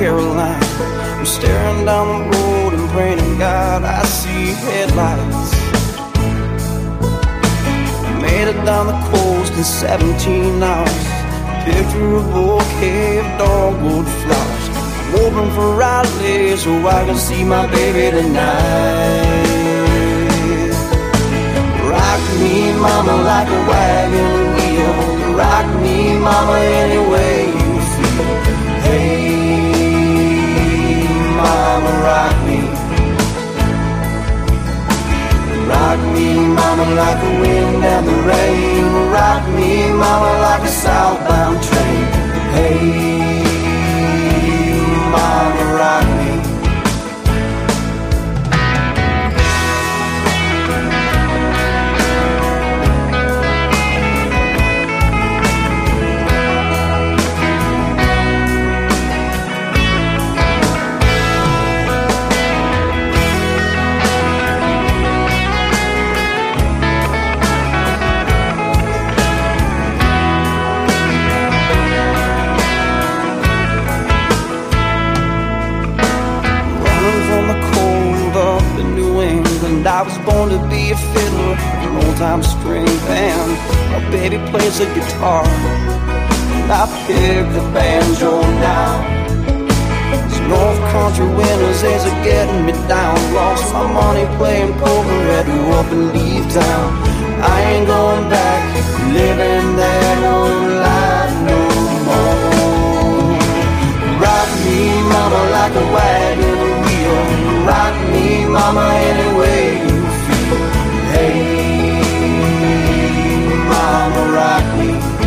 Carolina. I'm staring down the road and praying to God I see headlights. Made it down the coast in 17 hours. Picture a bouquet of dogwood flowers. I'm hoping for Raleigh so I can see my baby tonight. Rock me, mama, like a wagon wheel. Rock me, mama, any way you feel. Hey, mama, rock me. Rock me, mama, like the wind and the rain. Rock me, mama, like a southbound train. Hey, mama, rock me. I was born to be a fiddler, an old-time string band. My baby plays the guitar, and I pick the banjo now. These North Country winters, days are getting me down. Lost my money playing poker, had to up and leave town. I ain't going back, living that old life no more. Rock me, mama, like a wagon wheel. Rock me, mama, any way you feel. Hey, mama, rock me.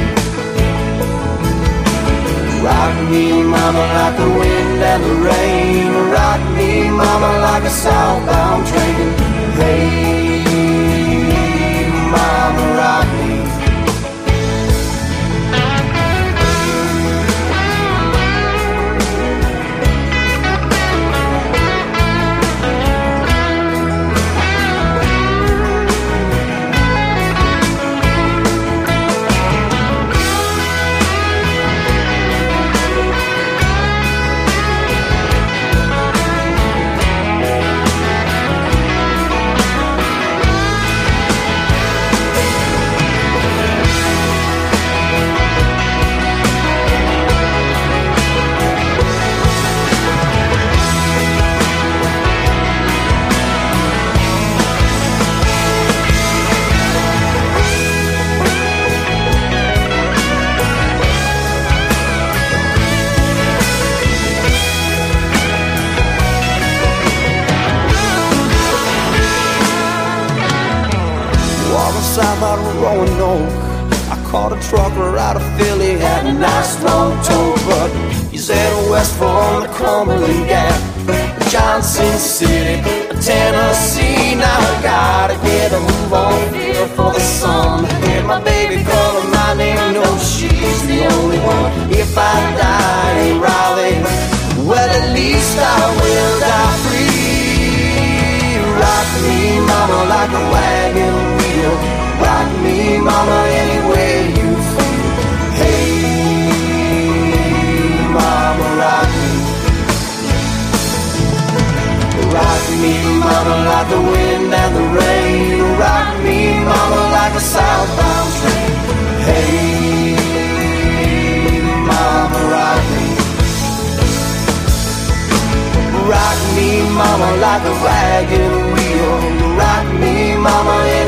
Rock me, mama, like the wind and the rain. Rock me, mama, like a southbound train. Hey, mama, rock me. South out of Roanoke, I caught a trucker out of Philly, had a nice long tow, but he's headed west from the Cumberland Gap, Johnson City, Tennessee. Now I gotta get a move on here for the sun. Hear my baby calling my name, no, she's the only one. If I die in Raleigh, well, at least I will die free. Rock me, mama, like a wagon wheel. Rock me, mama, any way you feel. Hey, mama, rock me. Rock me, mama, like the wind and the rain. Rock me, mama, like a southbound train. Hey, mama, rock me. Rock me, mama, like a wagon wheel. Rock me, mama,